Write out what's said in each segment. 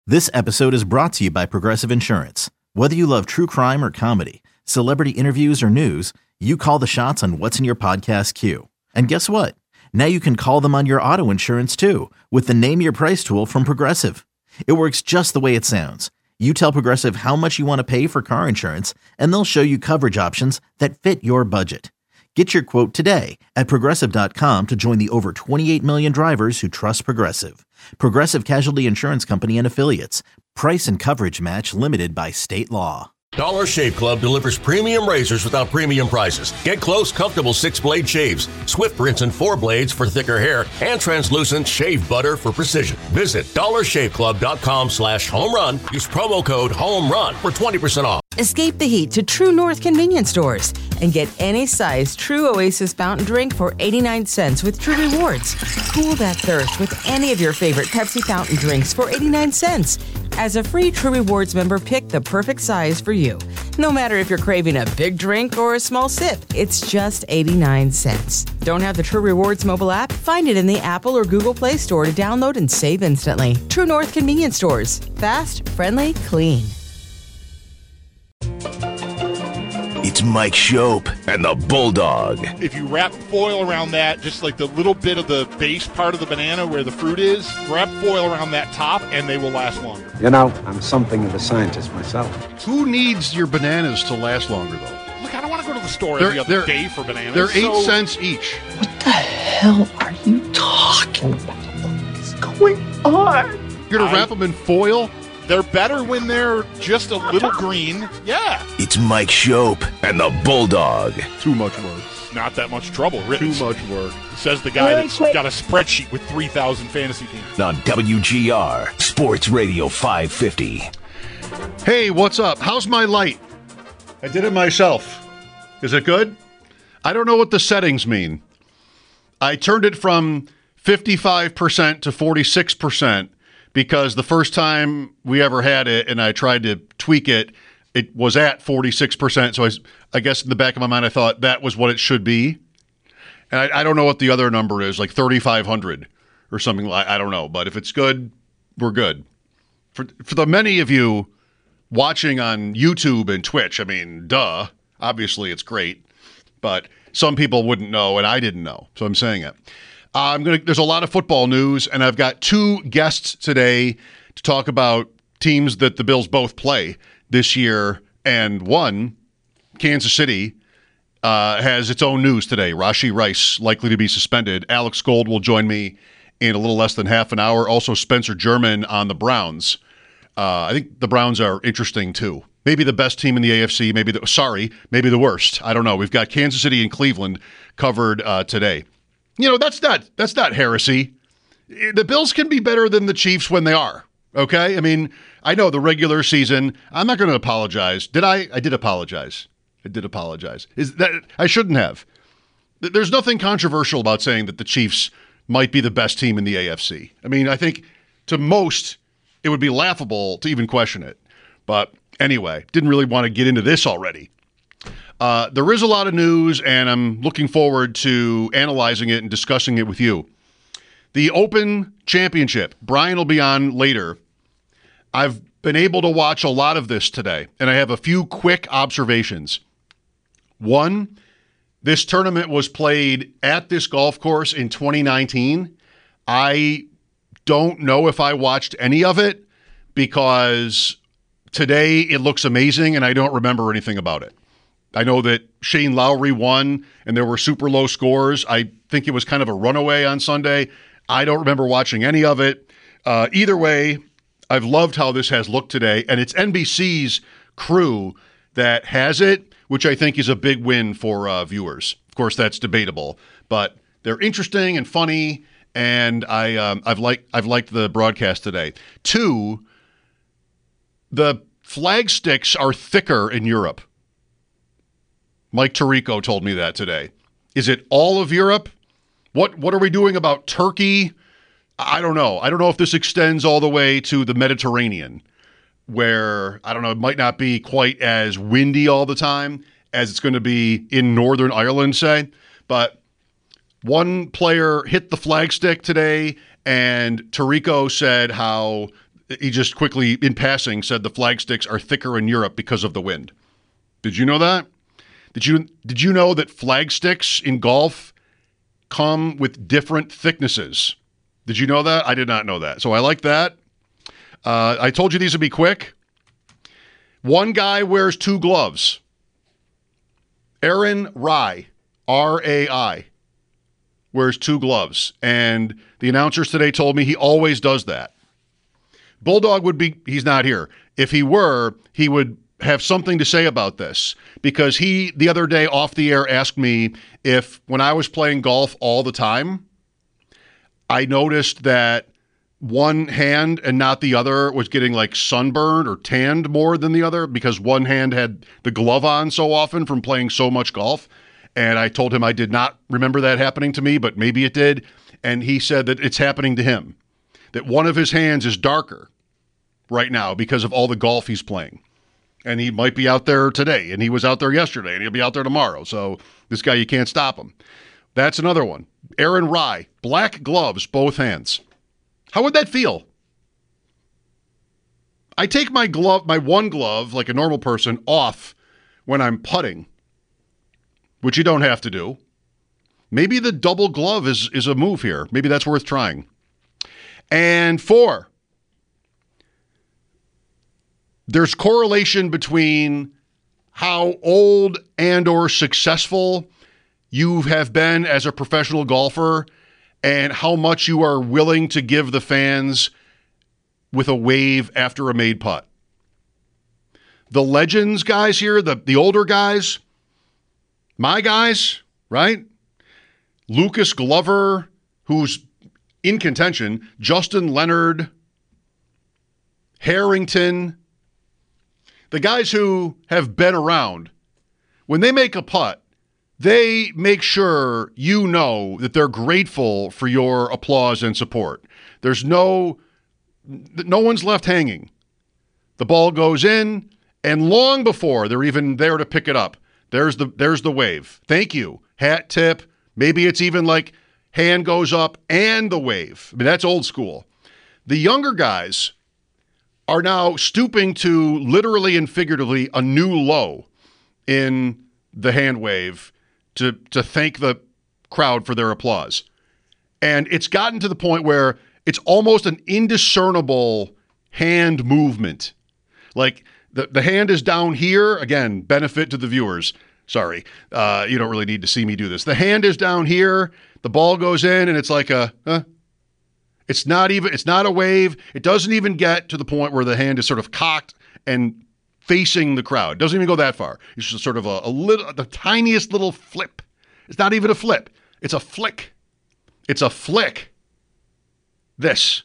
This episode is brought to you by Progressive Insurance. Whether you love true crime or comedy, celebrity interviews or news, you call the shots on what's in your podcast queue. And guess what? Now you can call them on your auto insurance too with the Name Your Price tool from Progressive. It works just the way it sounds. You tell Progressive how much you want to pay for car insurance, and they'll show you coverage options that fit your budget. Get your quote today at Progressive.com to join the over 28 million drivers who trust Progressive. Progressive Casualty Insurance Company and Affiliates. Price and coverage match limited by state law. Dollar Shave Club delivers premium razors without premium prices. Get close, comfortable 6-blade shaves, Swift rinse and 4 blades for thicker hair, and translucent shave butter for precision. Visit dollarshaveclub.com/home-run. Use promo code HOME-RUN for 20% off. Escape the heat to True North convenience stores and get any size True Oasis fountain drink for 89 cents with True Rewards. Cool that thirst with any of your favorite Pepsi fountain drinks for 89 cents. As a free True Rewards member, pick the perfect size for you. No matter if you're craving a big drink or a small sip, it's just 89 cents. Don't have the True Rewards mobile app? Find it in the Apple or Google Play Store to download and save instantly. True North convenience stores. Fast, friendly, clean. It's Mike Shope and the Bulldog. If you wrap foil around that, just like the little bit of the base part of the banana where the fruit is, wrap foil around that top and they will last longer. You know, I'm something of a scientist myself. Who needs your bananas to last longer, though? Look, I don't want to go to the store every other day for bananas. They're 8 cents each. What the hell are you talking about? What is going on? You're going to wrap them in foil? They're better when they're just a little green. Yeah. It's Mike Shope and the Bulldog. Too much work. Not that much trouble, really. Too much work. Says the guy that's got a spreadsheet with 3,000 fantasy teams. On WGR, Sports Radio 550. Hey, what's up? How's my light? I did it myself. Is it good? I don't know what the settings mean. I turned it from 55% to 46%. Because the first time we ever had it and I tried to tweak it, it was at 46%. So I guess in the back of my mind, I thought that was what it should be. And I don't know what the other number is, like 3,500 or something. I don't know. But if it's good, we're good. For the many of you watching on YouTube and Twitch, I mean, duh. Obviously, it's great. But some people wouldn't know, and I didn't know. So I'm saying it. There's a lot of football news, and I've got 2 guests today to talk about teams that the Bills both play this year. And one, Kansas City, has its own news today. Rashee Rice likely to be suspended. Alex Gold will join me in a little less than half an hour. Also, Spencer German on the Browns. I think the Browns are interesting, too. Maybe the best team in the AFC, maybe the worst. I don't know. We've got Kansas City and Cleveland covered today. You know, that's not heresy. The Bills can be better than the Chiefs when they are, okay? I mean, I know the regular season, I'm not going to apologize. Did I? I did apologize. I shouldn't have. There's nothing controversial about saying that the Chiefs might be the best team in the AFC. I mean, I think to most, it would be laughable to even question it. But anyway, didn't really want to get into this already. There is a lot of news, and I'm looking forward to analyzing it and discussing it with you. The Open Championship. Brian will be on later. I've been able to watch a lot of this today, and I have a few quick observations. One, this tournament was played at this golf course in 2019. I don't know if I watched any of it because today it looks amazing, and I don't remember anything about it. I know that Shane Lowry won, and there were super low scores. I think it was kind of a runaway on Sunday. I don't remember watching any of it. Either way, I've loved how this has looked today, and it's NBC's crew that has it, which I think is a big win for viewers. Of course, that's debatable, but they're interesting and funny, and I've liked the broadcast today. 2, the flag sticks are thicker in Europe. Mike Tirico told me that today. Is it all of Europe? What are we doing about Turkey? I don't know. I don't know if this extends all the way to the Mediterranean, where, I don't know, it might not be quite as windy all the time as it's going to be in Northern Ireland, say. But one player hit the flagstick today, and Tirico said how he just quickly, in passing, said the flag sticks are thicker in Europe because of the wind. Did you know that? Did you know that flag sticks in golf come with different thicknesses? Did you know that? I did not know that. So I like that. I told you these would be quick. One guy wears 2 gloves. Aaron Rai, R-A-I, wears 2 gloves. And the announcers today told me he always does that. Bulldog he's not here. If he were, he would have something to say about this, because he, the other day off the air, asked me if when I was playing golf all the time, I noticed that one hand and not the other was getting like sunburned or tanned more than the other because one hand had the glove on so often from playing so much golf. And I told him I did not remember that happening to me, but maybe it did. And he said that it's happening to him, that one of his hands is darker right now because of all the golf he's playing. And he might be out there today, and he was out there yesterday, and he'll be out there tomorrow. So this guy, you can't stop him. That's another one. Aaron Rai, black gloves, both hands. How would that feel? I take my one glove, like a normal person, off when I'm putting, which you don't have to do. Maybe the double glove is a move here. Maybe that's worth trying. And 4, there's correlation between how old and or successful you have been as a professional golfer and how much you are willing to give the fans with a wave after a made putt. The legends guys here, the older guys, my guys, right? Lucas Glover, who's in contention, Justin Leonard, Harrington, the guys who have been around, when they make a putt, they make sure you know that they're grateful for your applause and support. There's no one's left hanging. The ball goes in, and long before they're even there to pick it up, there's the wave. Thank you. Hat tip. Maybe it's even like hand goes up and the wave. I mean, that's old school. The younger guys are now stooping to literally and figuratively a new low in the hand wave to thank the crowd for their applause. And it's gotten to the point where it's almost an indiscernible hand movement. Like the hand is down here. Again, benefit to the viewers. Sorry, you don't really need to see me do this. The hand is down here. The ball goes in, and it's like it's not a wave. It doesn't even get to the point where the hand is sort of cocked and facing the crowd. It doesn't even go that far. It's just sort of the tiniest little flip. It's not even a flip. It's a flick. It's a flick. This.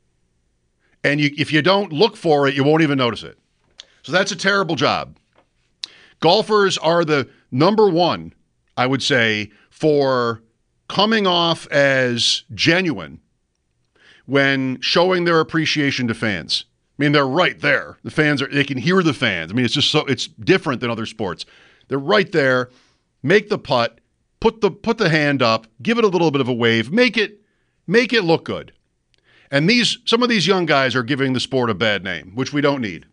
And if you don't look for it, you won't even notice it. So that's a terrible job. Golfers are the number one, I would say, for coming off as genuine when showing their appreciation to fans. I mean, they're right there. The fans they can hear the fans. I mean, it's different than other sports. They're right there. Make the putt, put the hand up, give it a little bit of a wave, make it look good. And some of these young guys are giving the sport a bad name, which we don't need.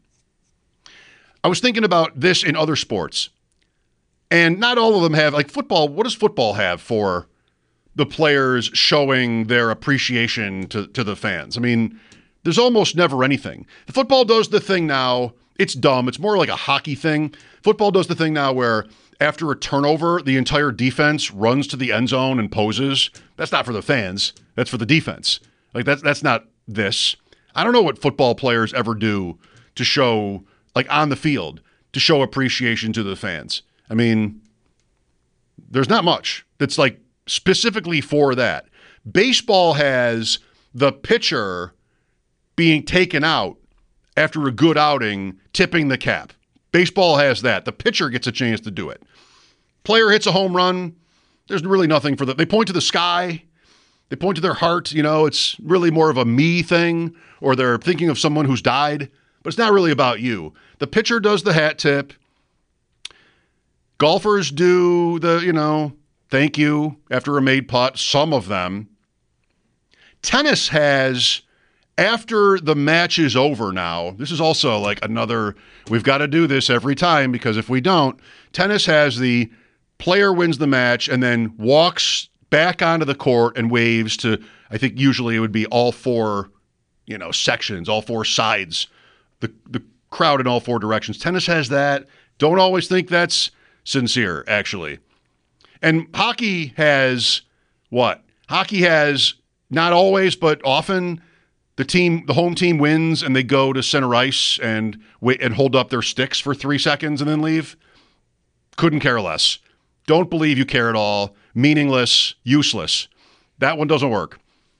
I was thinking about this in other sports, and not all of them have, like football. What does football have for the players showing their appreciation to the fans? I mean, there's almost never anything. The football does the thing now. It's dumb. It's more like a hockey thing. Football does the thing now where after a turnover, the entire defense runs to the end zone and poses. That's not for the fans. That's for the defense. Like that's not this. I don't know what football players ever do to show, like on the field, to show appreciation to the fans. I mean, there's not much that's like specifically for that. Baseball has the pitcher being taken out after a good outing, tipping the cap. Baseball has that. The pitcher gets a chance to do it. Player hits a home run. There's really nothing for they point to the sky. They point to their heart. You know, it's really more of a me thing, or they're thinking of someone who's died, but it's not really about you. The pitcher does the hat tip. Golfers do the, thank you after a made putt, some of them. Tennis has after the match is over now, this is also like another, we've got to do this every time because if we don't, tennis has the player wins the match and then walks back onto the court and waves to, I think usually it would be all four, sections, all four sides, the crowd in all four directions. Tennis has that. Don't always think that's sincere, actually. And hockey has what? Hockey has not always, but often the home team wins and they go to center ice and wait and hold up their sticks for 3 seconds and then leave. Couldn't care less. Don't believe you care at all. Meaningless, useless. That one doesn't work.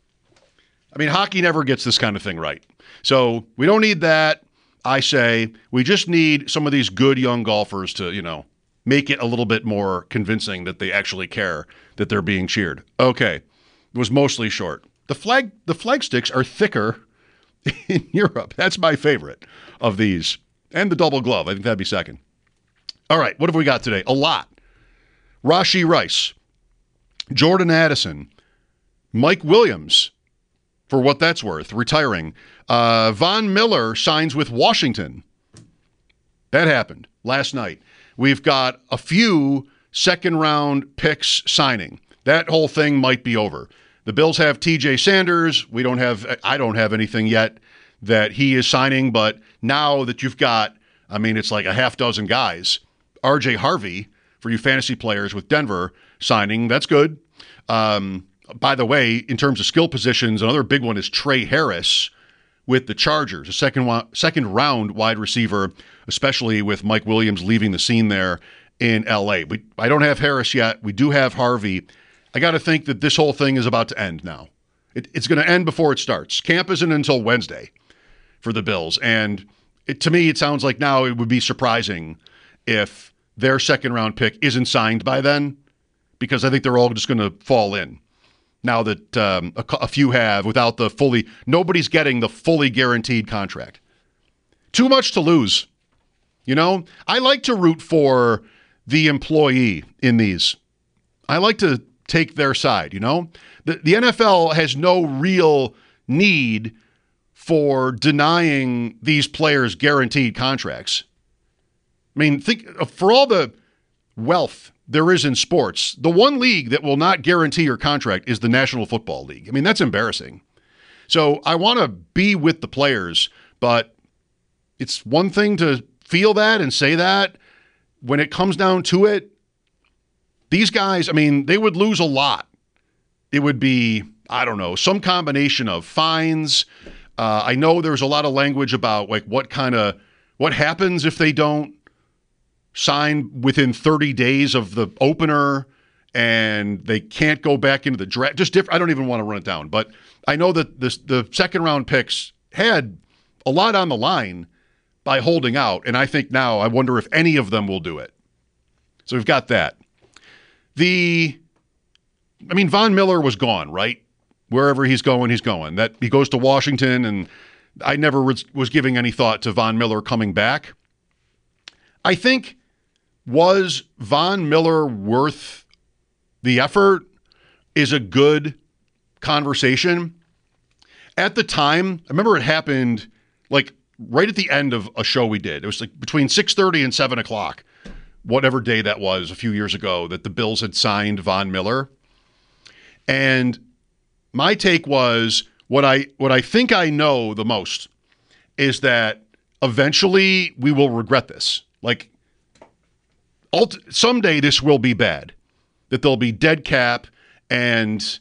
I mean, hockey never gets this kind of thing right. So we don't need that. I say we just need some of these good young golfers to, make it a little bit more convincing that they actually care that they're being cheered. Okay. It was mostly short. The flag sticks are thicker in Europe. That's my favorite of these. And the double glove. I think that'd be second. All right. What have we got today? A lot. Rashee Rice, Jordan Addison, Mike Williams, for what that's worth, retiring. Von Miller signs with Washington. That happened last night. We've got a few second-round picks signing. That whole thing might be over. The Bills have TJ Sanders. I don't have anything yet that he is signing, but now that you've got, it's like a half dozen guys. RJ Harvey, for you fantasy players with Denver, signing. That's good. By the way, in terms of skill positions, another big one is Trey Harris with the Chargers, a second round wide receiver, especially with Mike Williams leaving the scene there in L.A. I don't have Harris yet. We do have Harvey. I got to think that this whole thing is about to end now. It's going to end before it starts. Camp isn't until Wednesday for the Bills. And to me, it sounds like now it would be surprising if their second-round pick isn't signed by then, because I think they're all just going to fall in now that a few have without the fully – nobody's getting the fully guaranteed contract. Too much to lose. I like to root for the employee in these. I like to take their side, The NFL has no real need for denying these players guaranteed contracts. Think for all the wealth there is in sports, the one league that will not guarantee your contract is the National Football League. That's embarrassing. So I want to be with the players, but it's one thing to feel that and say that. When it comes down to it, these guys, they would lose a lot. It would be, some combination of fines. I know there's a lot of language about what happens if they don't sign within 30 days of the opener and they can't go back into the draft. Just different. I don't even want to run it down, but I know that the second round picks had a lot on the line by holding out. And I think now I wonder if any of them will do it. So we've got that. Von Miller was gone, right? Wherever he's going, he's going. That he goes to Washington, and I never was giving any thought to Von Miller coming back. I think, was Von Miller worth the effort is a good conversation. At the time, I remember it happened right at the end of a show we did. It was between 6:30 and 7 o'clock, whatever day that was a few years ago, that the Bills had signed Von Miller. And my take was what I think I know the most is that eventually we will regret this. Someday this will be bad, that there'll be dead cap and,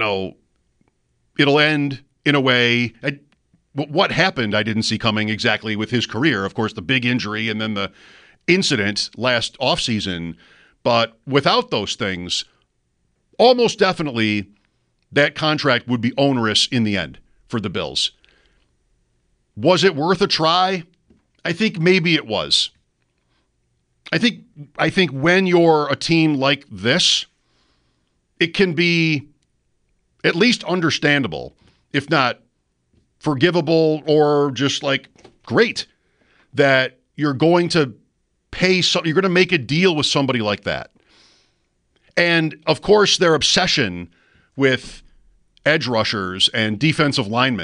it'll end in a way. What happened I didn't see coming exactly with his career. Of course, the big injury and then the incident last offseason. But without those things, almost definitely that contract would be onerous in the end for the Bills. Was it worth a try? I think maybe it was. I think when you're a team like this, it can be at least understandable, if not forgivable or just great, that you're going to you're going to make a deal with somebody like that. And of course, their obsession with edge rushers and defensive linemen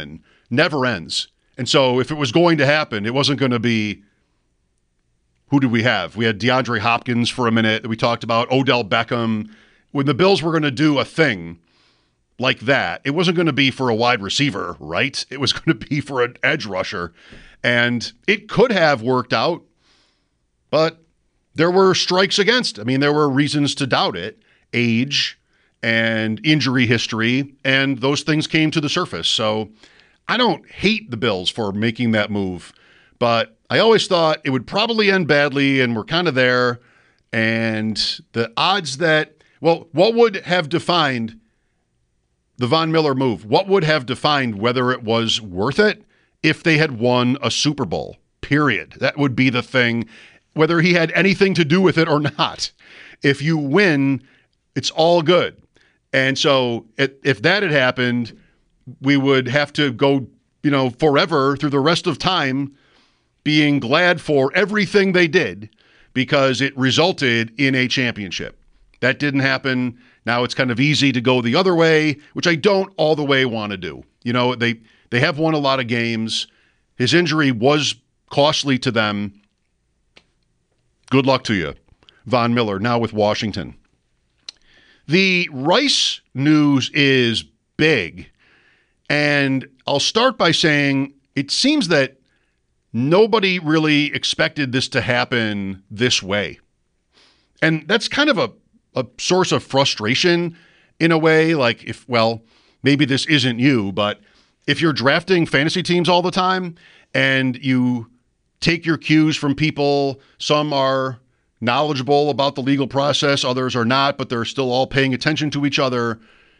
never ends. And so if it was going to happen, it wasn't going to be, who did we have? We had DeAndre Hopkins for a minute that we talked about, Odell Beckham. When the Bills were going to do a thing like that, it wasn't going to be for a wide receiver, right? It was going to be for an edge rusher. And it could have worked out, but there were strikes against. I mean, there were reasons to doubt it. Age and injury history, and those things came to the surface. So I don't hate the Bills for making that move, but I always thought it would probably end badly, and we're kind of there. And the odds that, well, what would have defined the Von Miller move? What would have defined whether it was worth it? If they had won a Super Bowl, period. That would be the thing, whether he had anything to do with it or not. If you win, it's all good. And so if that had happened, we would have to go, forever through the rest of time being glad for everything they did because it resulted in a championship. That didn't happen. Now it's kind of easy to go the other way, which I don't all the way want to do. They have won a lot of games. His injury was costly to them. Good luck to you, Von Miller, now with Washington. The Rice news is big, and I'll start by saying it seems that nobody really expected this to happen this way. And that's kind of a source of frustration in a way, like maybe this isn't you, but if you're drafting fantasy teams all the time and you take your cues from people, some are knowledgeable about the legal process, others are not, but they're still all paying attention to each other.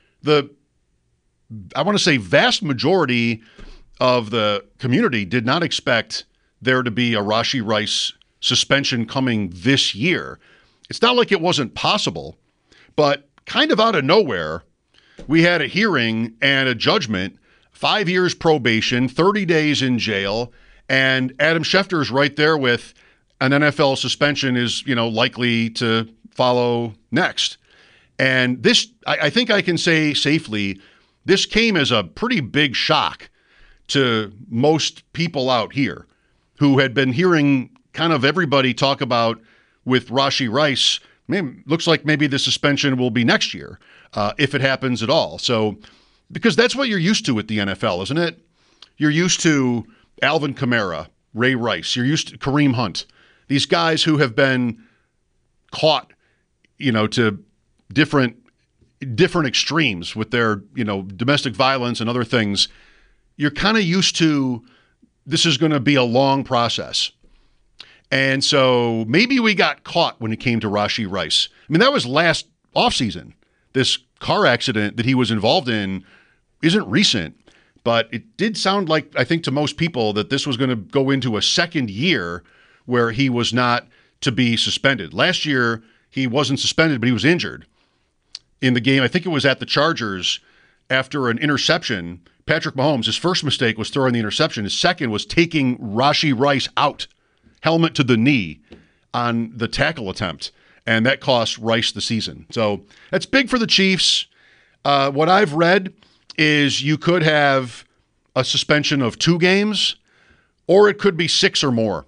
I want to say vast majority of the community did not expect there to be a Rashee Rice suspension coming this year. It's not like it wasn't possible, but kind of out of nowhere, we had a hearing and a judgment, 5 years probation, 30 days in jail, and Adam Schefter's right there with an NFL suspension is, likely to follow next. And this, I think I can say safely, this came as a pretty big shock to most people out here who had been hearing kind of everybody talk about with Rashee Rice, looks like maybe the suspension will be next year, if it happens at all. So, because that's what you're used to with the NFL, isn't it? You're used to Alvin Kamara, Ray Rice. You're used to Kareem Hunt. These guys who have been caught, to different extremes with their, domestic violence and other things. You're kind of used to this is going to be a long process. And so maybe we got caught when it came to Rashee Rice. I mean, that was last offseason. This car accident that he was involved in isn't recent, but it did sound like, I think to most people, that this was going to go into a second year where he was not to be suspended. Last year, he wasn't suspended, but he was injured in the game. I think it was at the Chargers after an interception. Patrick Mahomes, his first mistake was throwing the interception. His second was taking Rashee Rice out, helmet to the knee on the tackle attempt, and that cost Rice the season. So that's big for the Chiefs. What I've read is you could have a suspension of 2 games, or it could be 6 or more.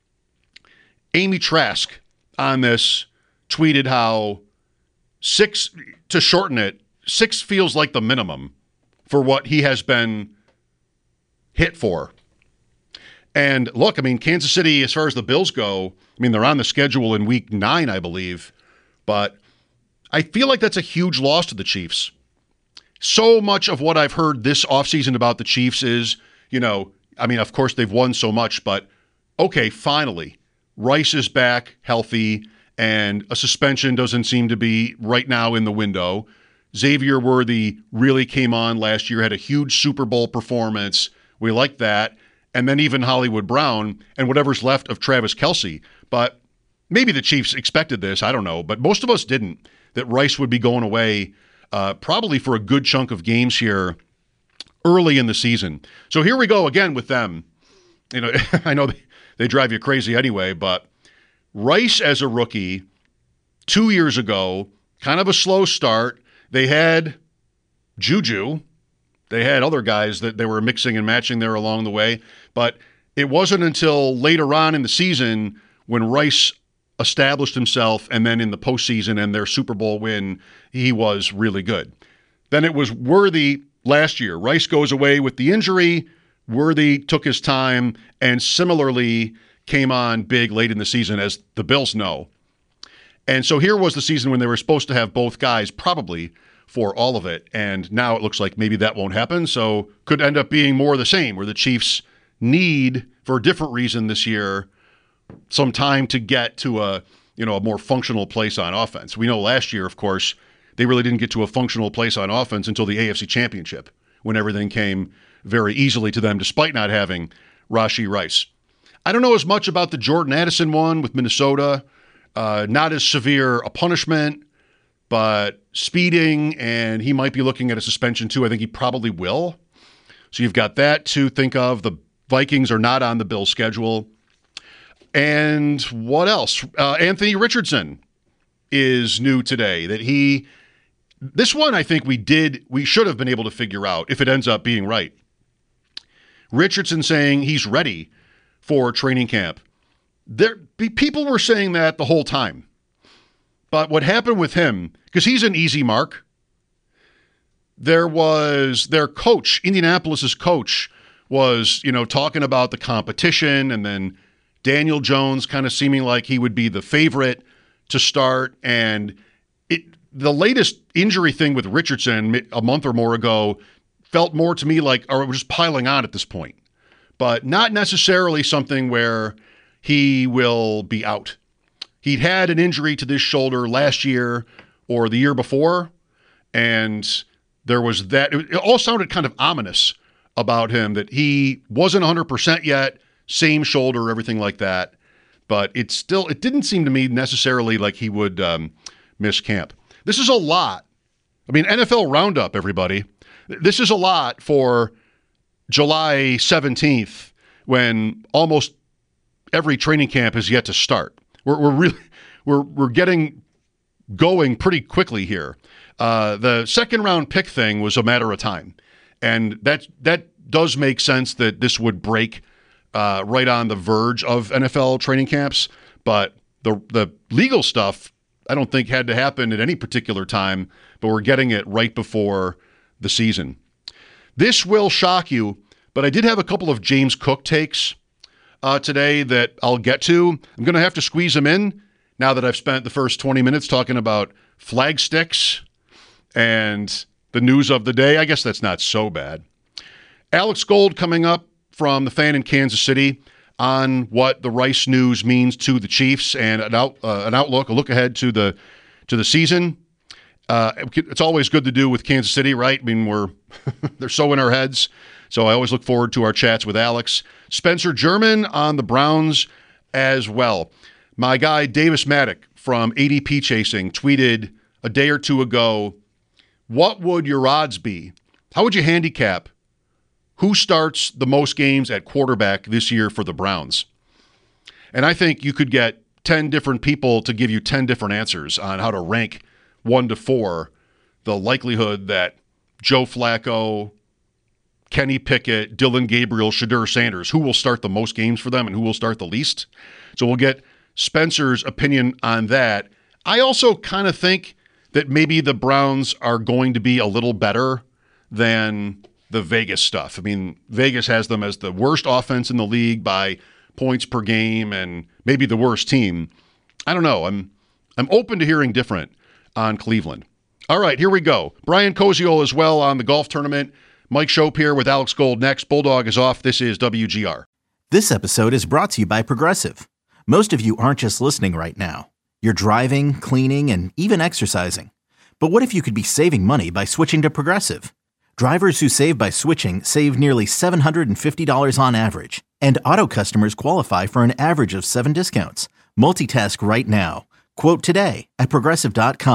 Amy Trask on this tweeted how 6, to shorten it, 6 feels like the minimum for what he has been hit for. And look, I mean, Kansas City, as far as the Bills go, I mean, they're on the schedule in week 9, I believe, but I feel like that's a huge loss to the Chiefs. So much of what I've heard this offseason about the Chiefs is, of course they've won so much, but okay, finally, Rice is back healthy and a suspension doesn't seem to be right now in the window. Xavier Worthy really came on last year, had a huge Super Bowl performance. We like that. And then even Hollywood Brown and whatever's left of Travis Kelce. But maybe the Chiefs expected this, I don't know, but most of us didn't, that Rice would be going away probably for a good chunk of games here early in the season. So here we go again with them. I know they drive you crazy anyway, but Rice as a rookie 2 years ago, kind of a slow start. They had Juju They had other guys that they were mixing and matching there along the way. But it wasn't until later on in the season when Rice established himself, and then in the postseason and their Super Bowl win, he was really good. Then it was Worthy last year. Rice goes away with the injury. Worthy took his time and similarly came on big late in the season, as the Bills know. And so here was the season when they were supposed to have both guys probably for all of it. And now it looks like maybe that won't happen. So could end up being more of the same, where the Chiefs need, for a different reason this year, some time to get to a more functional place on offense. We know last year, of course, they really didn't get to a functional place on offense until the AFC Championship, when everything came very easily to them, despite not having Rashee Rice. I don't know as much about the Jordan Addison one with Minnesota. Not as severe a punishment, but speeding, and he might be looking at a suspension too. I think he probably will. So you've got that to think of. The Vikings are not on the Bills' schedule. And what else? Anthony Richardson is new today. This one I think we should have been able to figure out if it ends up being right. Richardson saying he's ready for training camp. People were saying that the whole time. But what happened with him, because he's an easy mark, there was their coach, Indianapolis's coach, was, talking about the competition, and then Daniel Jones kind of seeming like he would be the favorite to start. And the latest injury thing with Richardson a month or more ago felt more to me like, we're just piling on at this point. But not necessarily something where he will be out. He'd had an injury to this shoulder last year or the year before, and there was that. It all sounded kind of ominous about him, that he wasn't 100% yet, same shoulder, everything like that. But it didn't seem to me necessarily like he would miss camp. This is a lot. I mean, NFL Roundup, everybody. This is a lot for July 17th, when almost every training camp is yet to start. We're getting going pretty quickly here. The second round pick thing was a matter of time, and that does make sense that this would break right on the verge of NFL training camps. But the legal stuff, I don't think had to happen at any particular time, but we're getting it right before the season. This will shock you, but I did have a couple of James Cook takes today that I'll get to. I'm going to have to squeeze them in now that I've spent the first 20 minutes talking about flag sticks and the news of the day. I guess that's not so bad. Alex Gold coming up from the Fan in Kansas City on what the Rice news means to the Chiefs, and an outlook, a look ahead to the season. It's always good to do with Kansas City, right? I mean, they're so in our heads. So I always look forward to our chats with Alex. Spencer German on the Browns as well. My guy Davis Maddock from ADP Chasing tweeted a day or two ago, what would your odds be? How would you handicap who starts the most games at quarterback this year for the Browns? And I think you could get 10 different people to give you 10 different answers on how to rank 1 to 4 the likelihood that Joe Flacco, Kenny Pickett, Dylan Gabriel, Shadur Sanders, who will start the most games for them and who will start the least. So we'll get Spencer's opinion on that. I also kind of think that maybe the Browns are going to be a little better than the Vegas stuff. I mean, Vegas has them as the worst offense in the league by points per game and maybe the worst team. I don't know. I'm open to hearing different on Cleveland. All right, here we go. Brian Koziol as well on the golf tournament. Mike Shope here with Alex Gold next. Bulldog is off. This is WGR. This episode is brought to you by Progressive. Most of you aren't just listening right now. You're driving, cleaning, and even exercising. But what if you could be saving money by switching to Progressive? Drivers who save by switching save nearly $750 on average. And auto customers qualify for an average of 7 discounts. Multitask right now. Quote today at Progressive.com.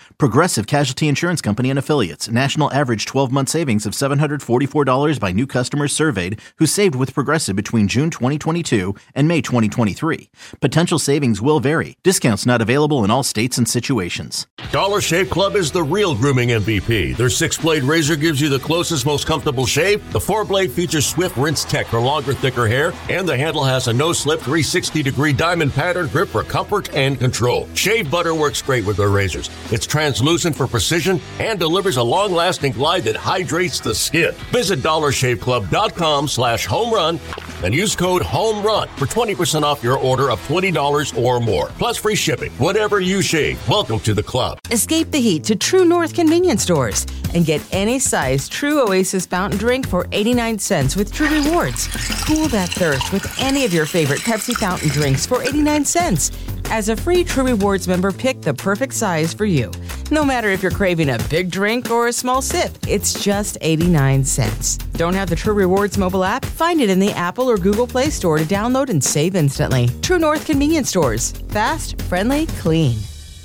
Progressive Casualty Insurance Company and Affiliates. National average 12-month savings of $744 by new customers surveyed who saved with Progressive between June 2022 and May 2023. Potential savings will vary. Discounts not available in all states and situations. Dollar Shave Club is the real grooming MVP. Their 6-blade razor gives you the closest, most comfortable shave. The 4-blade features Swift Rinse Tech for longer, thicker hair, and the handle has a no-slip 360-degree diamond pattern grip for comfort and control. Shave butter works great with their razors. It's translucent for precision and delivers a long-lasting glide that hydrates the skin. Visit dollarshaveclub.com/homerun and use code HOMERUN for 20% off your order of $20 or more, plus free shipping. Whatever you shave, welcome to the club. Escape the heat to True North convenience stores and get any size True Oasis fountain drink for 89 cents with True Rewards. Cool that thirst with any of your favorite Pepsi fountain drinks for 89 cents. As a free True Rewards member, pick the perfect size for you. No matter if you're craving a big drink or a small sip, it's just 89 cents. Don't have the True Rewards mobile app? Find it in the Apple or Google Play Store to download and save instantly. True North convenience stores. Fast, friendly, clean.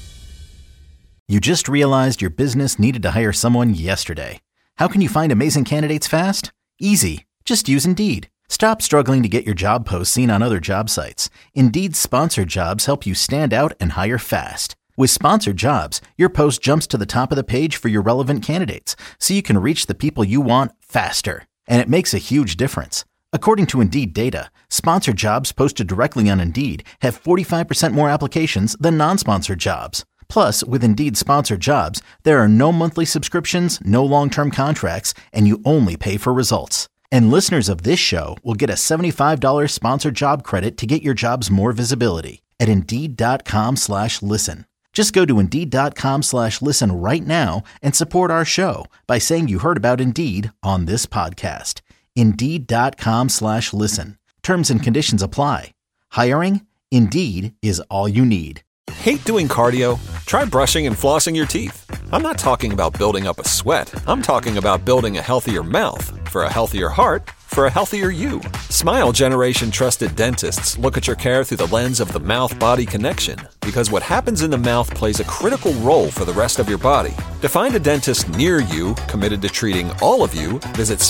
You just realized your business needed to hire someone yesterday. How can you find amazing candidates fast? Easy. Just use Indeed. Stop struggling to get your job posts seen on other job sites. Indeed's sponsored jobs help you stand out and hire fast. With sponsored jobs, your post jumps to the top of the page for your relevant candidates, so you can reach the people you want faster. And it makes a huge difference. According to Indeed data, sponsored jobs posted directly on Indeed have 45% more applications than non-sponsored jobs. Plus, with Indeed sponsored jobs, there are no monthly subscriptions, no long-term contracts, and you only pay for results. And listeners of this show will get a $75 sponsored job credit to get your jobs more visibility at Indeed.com/listen. Just go to Indeed.com/listen right now and support our show by saying you heard about Indeed on this podcast. Indeed.com/listen. Terms and conditions apply. Hiring? Indeed is all you need. Hate doing cardio? Try brushing and flossing your teeth. I'm not talking about building up a sweat. I'm talking about building a healthier mouth. For a healthier heart, for a healthier you. Smile Generation trusted dentists look at your care through the lens of the mouth-body connection, because what happens in the mouth plays a critical role for the rest of your body. To find a dentist near you committed to treating all of you, visit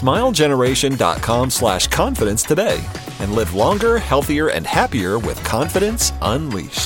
smilegeneration.com/confidence today and live longer, healthier, and happier with confidence unleashed.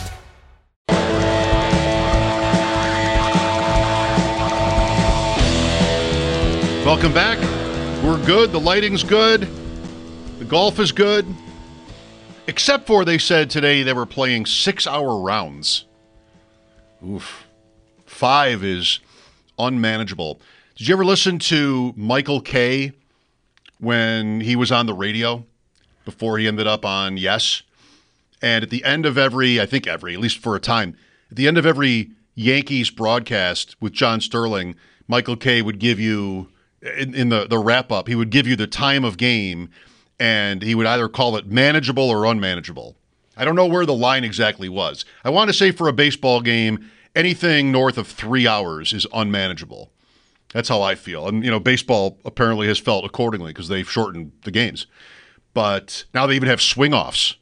Welcome back. We're good. The lighting's good. The golf is good. Except for they said today they were playing 6-hour rounds. Oof. 5 is unmanageable. Did you ever listen to Michael Kay when he was on the radio before he ended up on Yes? And at the end of at least for a time, at the end of every Yankees broadcast with John Sterling, Michael Kay would give you, in the wrap-up, he would give you the time of game, and he would either call it manageable or unmanageable. I don't know where the line exactly was. I want to say for a baseball game, anything north of 3 hours is unmanageable. That's how I feel. And, baseball apparently has felt accordingly because they've shortened the games. But now they even have swing-offs.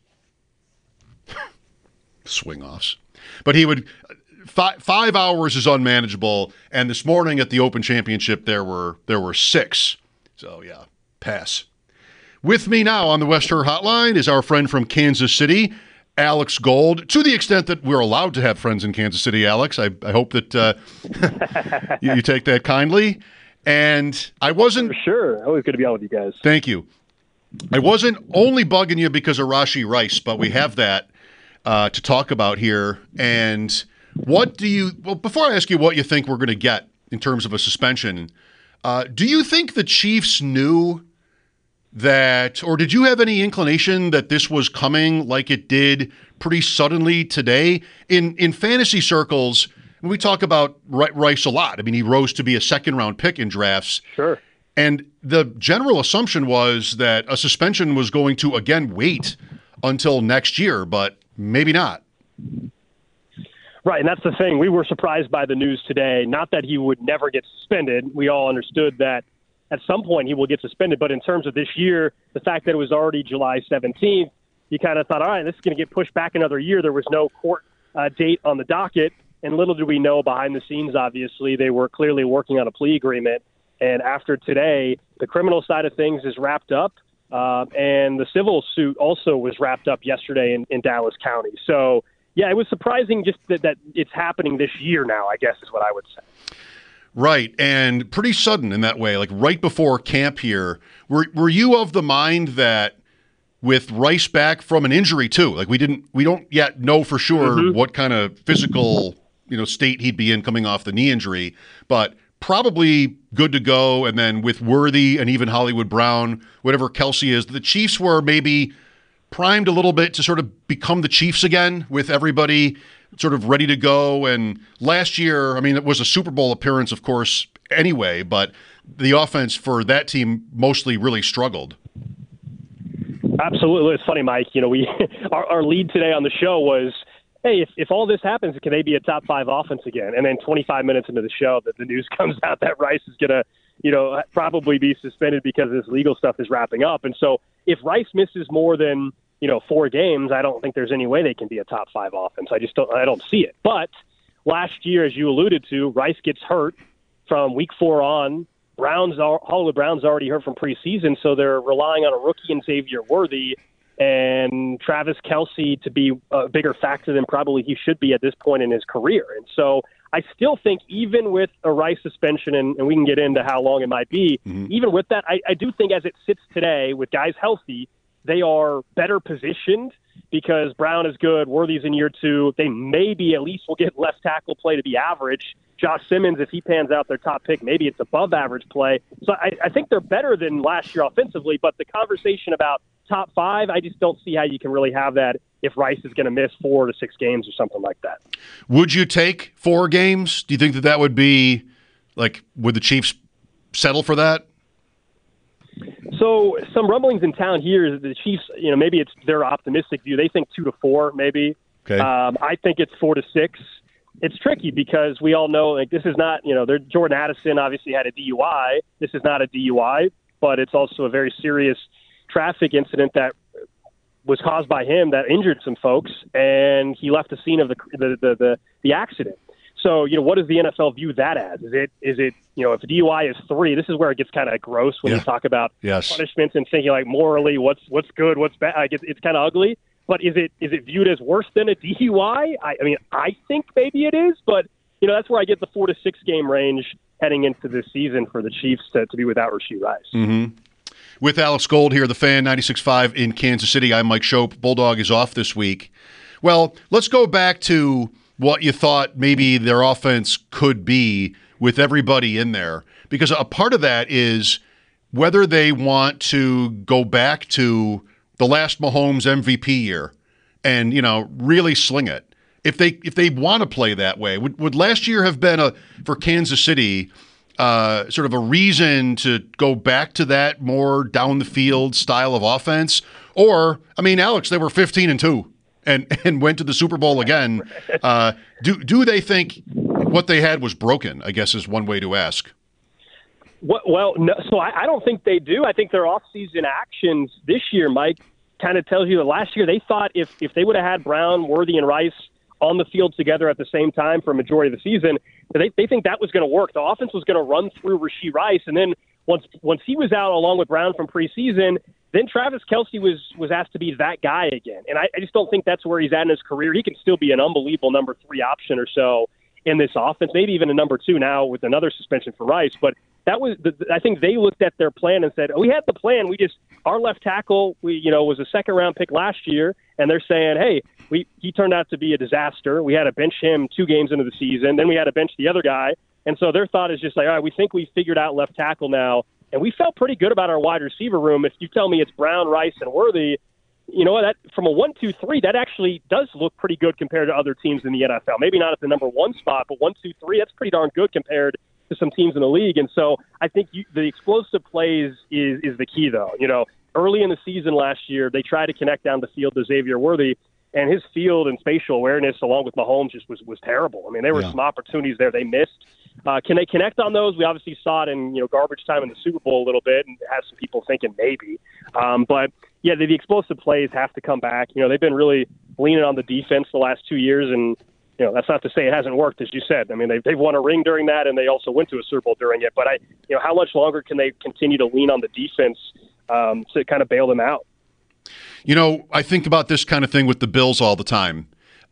Swing-offs. But he would... 5 hours is unmanageable, and this morning at the Open Championship there were 6. So yeah, pass. With me now on the West Her Hotline is our friend from Kansas City, Alex Gold. To the extent that we're allowed to have friends in Kansas City, Alex, I hope that you take that kindly. And I wasn't... For sure. Always good to be on with you guys. Thank you. I wasn't only bugging you because of Rashee Rice, but we have that to talk about here. And... before I ask you what you think we're going to get in terms of a suspension, do you think the Chiefs knew that, or did you have any inclination that this was coming like it did pretty suddenly today? In fantasy circles, we talk about Rice a lot. I mean, he rose to be a second-round pick in drafts. Sure. And the general assumption was that a suspension was going to, again, wait until next year, but maybe not. Right, and that's the thing. We were surprised by the news today. Not that he would never get suspended. We all understood that at some point he will get suspended. But in terms of this year, the fact that it was already July 17th, you kind of thought, all right, this is going to get pushed back another year. There was no court date on the docket. And little did we know behind the scenes, obviously, they were clearly working on a plea agreement. And after today, the criminal side of things is wrapped up, and the civil suit also was wrapped up yesterday in Dallas County. So, yeah, it was surprising just that it's happening this year now, I guess is what I would say. Right, and pretty sudden in that way, like right before camp here. Were you of the mind that with Rice back from an injury too, like we don't yet know for sure what kind of physical state he'd be in coming off the knee injury, but probably good to go. And then with Worthy and even Hollywood Brown, whatever Kelsey is, the Chiefs were maybe primed a little bit to sort of become the Chiefs again with everybody sort of ready to go. And last year, I mean, it was a Super Bowl appearance, of course, anyway, but the offense for that team mostly really struggled. Absolutely. It's funny, Mike. Our lead today on the show was, hey, if all this happens, can they be a top 5 offense again? And then 25 minutes into the show, that the news comes out that Rice is going to, probably be suspended because this legal stuff is wrapping up. And so if Rice misses more than, 4 games, I don't think there's any way they can be a top 5 offense. I don't see it. But last year, as you alluded to, Rice gets hurt from week 4 on. Hollywood Brown's already hurt from preseason, so they're relying on a rookie in Xavier Worthy and Travis Kelsey to be a bigger factor than probably he should be at this point in his career. And so I still think even with a Rice suspension, and we can get into how long it might be, even with that, I do think as it sits today with guys healthy, they are better positioned because Brown is good, Worthy's in year 2. They maybe at least will get left tackle play to be average. Josh Simmons, if he pans out their top pick, maybe it's above average play. So I think they're better than last year offensively, but the conversation about top 5, I just don't see how you can really have that if Rice is going to miss 4 to 6 games or something like that. Would you take 4 games? Do you think that would be, would the Chiefs settle for that? So some rumblings in town here is the Chiefs, maybe it's their optimistic view. They think 2 to 4, maybe. Okay. I think it's 4 to 6. It's tricky because we all know, this is not, Jordan Addison obviously had a DUI. This is not a DUI, but it's also a very serious traffic incident that was caused by him that injured some folks, and he left the scene of the accident. So, what does the NFL view that as? Is it if a DUI is 3, this is where it gets kind of gross when you talk about punishments and thinking morally what's good, what's bad. It's kind of ugly. But is it viewed as worse than a DUI? I think maybe it is, but that's where I get the 4 to 6 game range heading into this season for the Chiefs to be without Rashee Rice. Mm-hmm. With Alex Gold here, the Fan 96.5 in Kansas City. I'm Mike Schopp. Bulldog is off this week. Well, let's go back to what you thought maybe their offense could be with everybody in there, because a part of that is whether they want to go back to the last Mahomes MVP year and, really sling it. If they want to play that way, would last year have been for Kansas City sort of a reason to go back to that more down the field style of offense? Or, Alex, they were 15-2 and went to the Super Bowl again. Do they think what they had was broken, I guess is one way to ask. Well, no, so I don't think they do. I think their offseason actions this year, Mike, kind of tells you that last year they thought if they would have had Brown, Worthy, and Rice on the field together at the same time for a majority of the season, they think that was going to work. The offense was going to run through Rashee Rice, and then once he was out along with Brown from preseason, then Travis Kelsey was asked to be that guy again. And I just don't think that's where he's at in his career. He can still be an unbelievable number 3 option or so in this offense, maybe even a number 2 now with another suspension for Rice. But that was I think they looked at their plan and said, we had the plan. Our left tackle, was a second-round pick last year, and they're saying, hey, he turned out to be a disaster. We had to bench him 2 games into the season. Then we had to bench the other guy. And so their thought is just all right, we think we figured out left tackle now. And we felt pretty good about our wide receiver room. If you tell me it's Brown, Rice, and Worthy, that from a 1, 2, 3, that actually does look pretty good compared to other teams in the NFL. Maybe not at the number 1 spot, but 1, 2, 3, that's pretty darn good compared to some teams in the league. And so I think the explosive plays is the key, though. Early in the season last year, they tried to connect down the field to Xavier Worthy, and his field and spatial awareness, along with Mahomes, just was terrible. There were some opportunities there they missed. Can they connect on those? We obviously saw it in garbage time in the Super Bowl a little bit, and have some people thinking maybe. But the explosive plays have to come back. They've been really leaning on the defense the last 2 years, and that's not to say it hasn't worked, as you said. I mean, they've won a ring during that, and they also went to a Super Bowl during it. But how much longer can they continue to lean on the defense to kind of bail them out? I think about this kind of thing with the Bills all the time.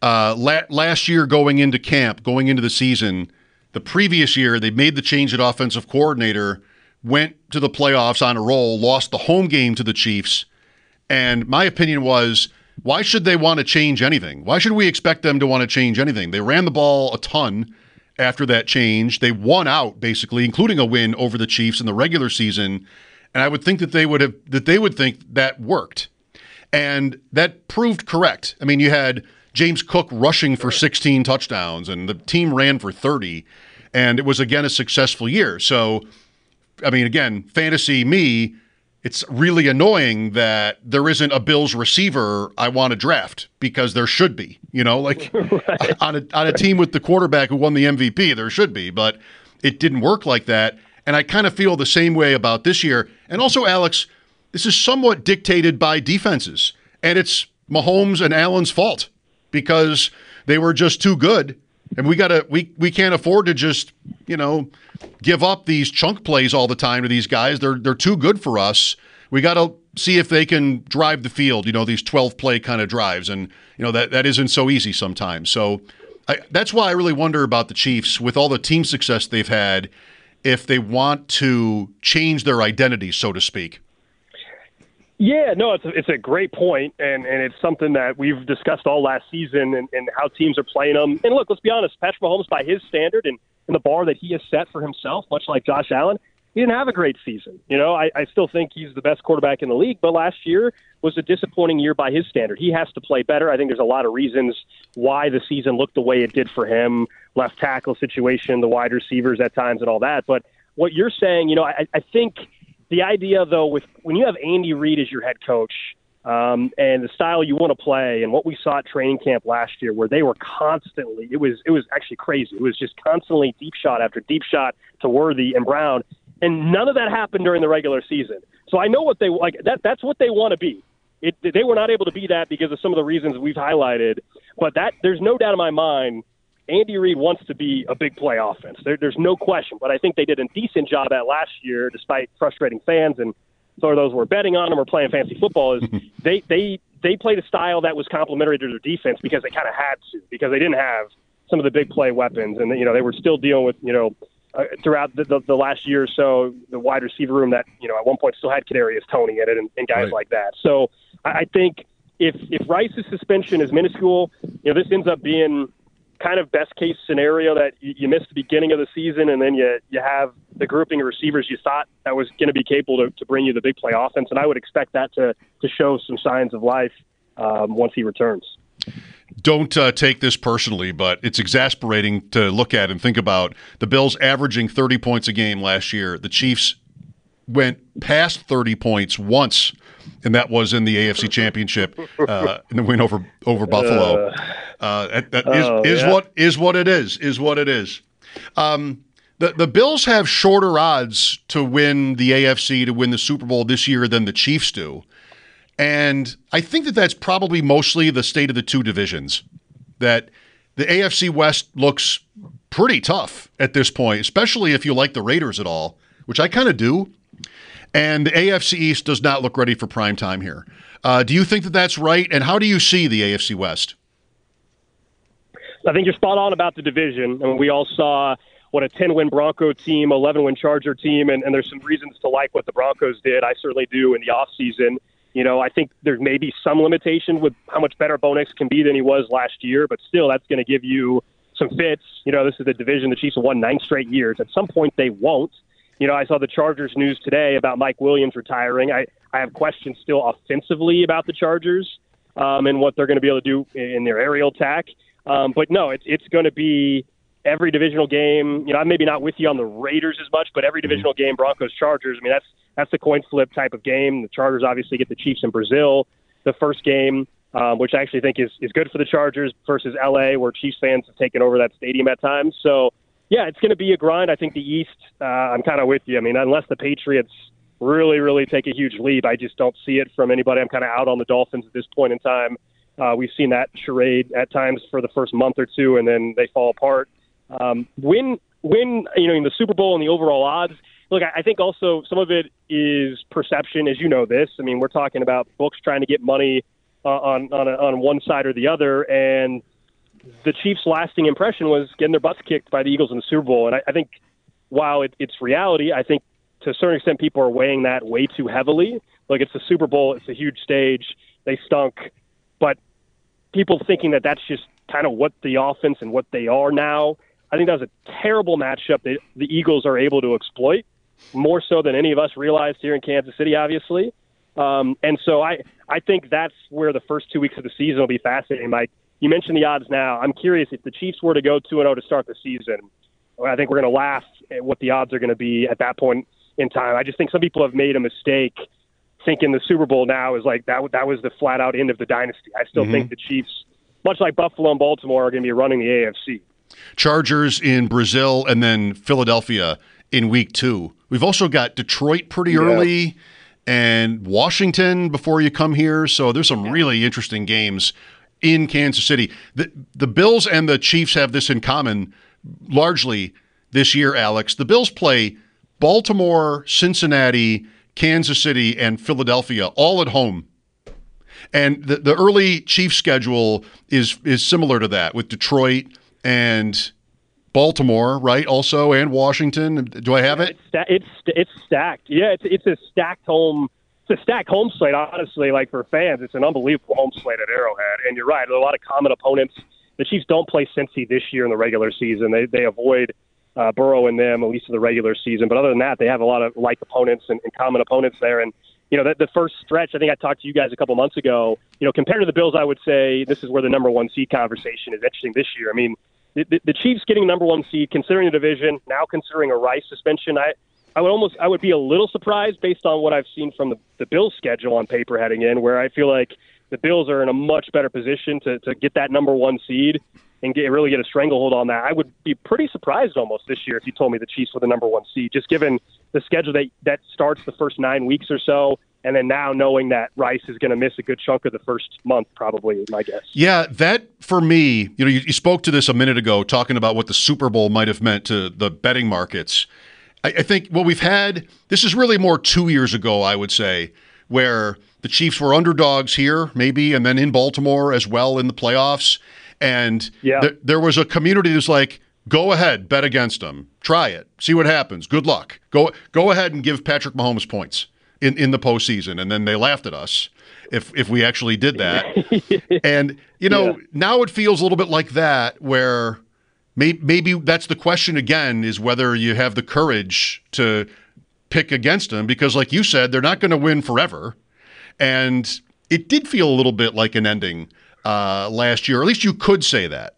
Last year, going into camp, going into the season, the previous year, they made the change at offensive coordinator, went to the playoffs on a roll, lost the home game to the Chiefs. And my opinion was, why should they want to change anything? Why should we expect them to want to change anything? They ran the ball a ton after that change. They won out, basically, including a win over the Chiefs in the regular season. And I would think that they would think that worked. And that proved correct. I mean, you had James Cook rushing for 16 touchdowns, and the team ran for 30, and it was, again, a successful year. So, I mean, again, fantasy me, it's really annoying that there isn't a Bills receiver I want to draft, because there should be, right. on a team with the quarterback who won the MVP, there should be, but it didn't work like that. And I kind of feel the same way about this year. And also, Alex, this is somewhat dictated by defenses, and it's Mahomes and Allen's fault because they were just too good, and we can't afford to just give up these chunk plays all the time to these guys. They're too good for us. We got to see if they can drive the field. These 12-play kind of drives, and that isn't so easy sometimes. So that's why I really wonder about the Chiefs with all the team success they've had, if they want to change their identity, so to speak. Yeah, no, it's a great point, and it's something that we've discussed all last season and how teams are playing them. And look, let's be honest, Patrick Mahomes, by his standard and the bar that he has set for himself, much like Josh Allen, he didn't have a great season. I still think he's the best quarterback in the league, but last year was a disappointing year by his standard. He has to play better. I think there's a lot of reasons why the season looked the way it did for him, left tackle situation, the wide receivers at times and all that. But what you're saying, I think – the idea, though, when you have Andy Reid as your head coach and the style you want to play and what we saw at training camp last year where they were constantly – it was actually crazy. It was just constantly deep shot after deep shot to Worthy and Brown, and none of that happened during the regular season. So I know what they like. That's what they want to be. They were not able to be that because of some of the reasons we've highlighted, but there's no doubt in my mind Andy Reid wants to be a big play offense. There's no question, but I think they did a decent job at last year, despite frustrating fans and some of those who were betting on them or playing fantasy football. Is they played a style that was complementary to their defense because they kind of had to, because they didn't have some of the big play weapons, and they were still dealing with throughout the last year or so the wide receiver room that at one point still had Kadarius Toney in it and guys right. like that. So I think if Rice's suspension is minuscule, this ends up being kind of best case scenario that you miss the beginning of the season, and then you have the grouping of receivers you thought that was going to be capable to bring you the big play offense. And I would expect that to show some signs of life once he returns. Don't take this personally, but it's exasperating to look at and think about. The Bills averaging 30 points a game last year. The Chiefs went past 30 points once, and that was in the AFC Championship in the win over Buffalo. What it is. The Bills have shorter odds to win the AFC, to win the Super Bowl this year than the Chiefs do. And I think that's probably mostly the state of the two divisions, that the AFC West looks pretty tough at this point, especially if you like the Raiders at all, which I kind of do. And the AFC East does not look ready for prime time here. Do you think that's right? And how do you see the AFC West? I think you're spot on about the division. I mean, we all saw what a 10-win Bronco team, 11-win Charger team, and there's some reasons to like what the Broncos did. I certainly do in the offseason. I think there may be some limitation with how much better Bo Nix can be than he was last year, but still that's going to give you some fits. This is the division the Chiefs have won 9 straight years. At some point they won't. I saw the Chargers news today about Mike Williams retiring. I have questions still offensively about the Chargers and what they're going to be able to do in their aerial attack. But no, it's going to be every divisional game. I'm maybe not with you on the Raiders as much, but every divisional game, Broncos, Chargers. I mean, that's the coin flip type of game. The Chargers obviously get the Chiefs in Brazil, the first game, which I actually think is good for the Chargers versus LA, where Chiefs fans have taken over that stadium at times. So, yeah, it's going to be a grind. I think the East, I'm kind of with you. I mean, unless the Patriots really, really take a huge leap, I just don't see it from anybody. I'm kind of out on the Dolphins at this point in time. We've seen that charade at times for the first month or two, and then they fall apart. When in the Super Bowl and the overall odds, look, I think also some of it is perception, as you know this. I mean, we're talking about books trying to get money on one side or the other, and the Chiefs' lasting impression was getting their butts kicked by the Eagles in the Super Bowl. And I think while it's reality, I think to a certain extent people are weighing that way too heavily. Like, it's the Super Bowl, it's a huge stage, they stunk, but people thinking that that's just kind of what the offense and what they are now. I think that was a terrible matchup that the Eagles are able to exploit, more so than any of us realized here in Kansas City, obviously. And so I think that's where the first 2 weeks of the season will be fascinating, Mike. You mentioned the odds now. I'm curious if the Chiefs were to go 2-0 to start the season. I think we're going to laugh at what the odds are going to be at that point in time. I just think some people have made a mistake thinking the Super Bowl now is like that was the flat-out end of the dynasty. I still think the Chiefs, much like Buffalo and Baltimore, are going to be running the AFC. Chargers in Brazil and then Philadelphia in week 2. We've also got Detroit pretty early and Washington before you come here. So there's some really interesting games in Kansas City. The Bills and the Chiefs have this in common largely this year, Alex. The Bills play Baltimore, Cincinnati, Kansas City, and Philadelphia all at home. And the early Chiefs schedule is similar to that with Detroit and Baltimore, right? Also, and Washington. Do I have it? It's stacked. Yeah, it's a stacked home. It's a stacked home slate, honestly. Like, for fans, it's an unbelievable home slate at Arrowhead. And you're right, there are a lot of common opponents. The Chiefs don't play Cincy this year in the regular season. They avoid Burrow and them, at least in the regular season. But other than that, they have a lot of like opponents and common opponents there. And the first stretch, I think I talked to you guys a couple months ago. Compared to the Bills, I would say this is where the number one seed conversation is interesting this year. I mean, the Chiefs getting number one seed, considering the division, now considering a Rice suspension, I would be a little surprised based on what I've seen from the Bills' schedule on paper heading in, where I feel like the Bills are in a much better position to get that number one seed and really get a stranglehold on that. I would be pretty surprised almost this year if you told me the Chiefs were the number one seed, just given the schedule that starts the first 9 weeks or so, and then now knowing that Rice is going to miss a good chunk of the first month, probably, is my guess. Yeah, that, for me, you spoke to this a minute ago, talking about what the Super Bowl might have meant to the betting markets. I think what we've had, this is really more 2 years ago, I would say, where the Chiefs were underdogs here, maybe, and then in Baltimore as well in the playoffs. And there was a community that's like, go ahead, bet against them. Try it. See what happens. Good luck. Go ahead and give Patrick Mahomes points in the postseason. And then they laughed at us if we actually did that. And, now it feels a little bit like that, where maybe that's the question again, is whether you have the courage to pick against them, because like you said, they're not going to win forever. And it did feel a little bit like an ending last year, or at least you could say that.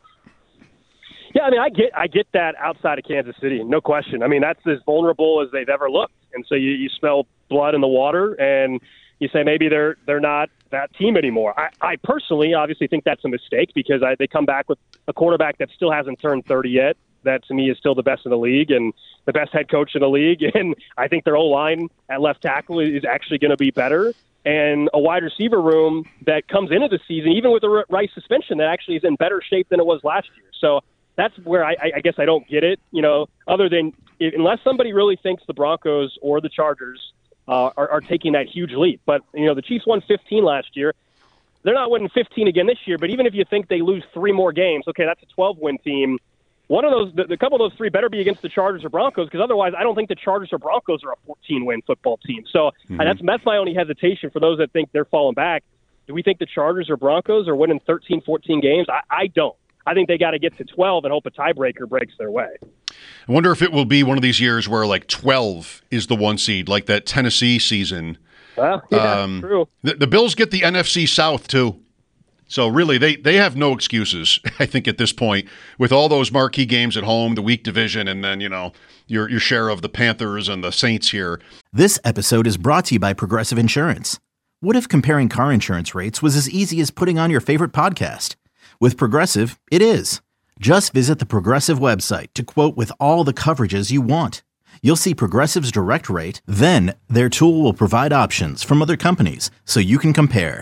Yeah, I mean, I get that outside of Kansas City, no question. I mean, that's as vulnerable as they've ever looked. And so you smell blood in the water, and you say maybe they're not that team anymore. I personally obviously think that's a mistake, because they come back with a quarterback that still hasn't turned 30 yet. That, to me, is still the best in the league and the best head coach in the league. And I think their O-line at left tackle is actually going to be better. And a wide receiver room that comes into the season, even with the Rice suspension, that actually is in better shape than it was last year. So that's where I guess I don't get it, other than unless somebody really thinks the Broncos or the Chargers are taking that huge leap. But, the Chiefs won 15 last year. They're not winning 15 again this year, but even if you think they lose 3 more games, okay, that's a 12-win team. One of those, the couple of those 3 better be against the Chargers or Broncos, because otherwise I don't think the Chargers or Broncos are a 14-win football team. So that's my only hesitation for those that think they're falling back. Do we think the Chargers or Broncos are winning 13, 14 games? I don't. I think they got to get to 12 and hope a tiebreaker breaks their way. I wonder if it will be one of these years where, like, 12 is the 1 seed, like that Tennessee season. Well, yeah, true. The Bills get the NFC South, too. So, really, they have no excuses, I think, at this point, with all those marquee games at home, the weak division, and then, your share of the Panthers and the Saints here. This episode is brought to you by Progressive Insurance. What if comparing car insurance rates was as easy as putting on your favorite podcast? With Progressive, it is. Just visit the Progressive website to quote with all the coverages you want. You'll see Progressive's direct rate, then their tool will provide options from other companies so you can compare.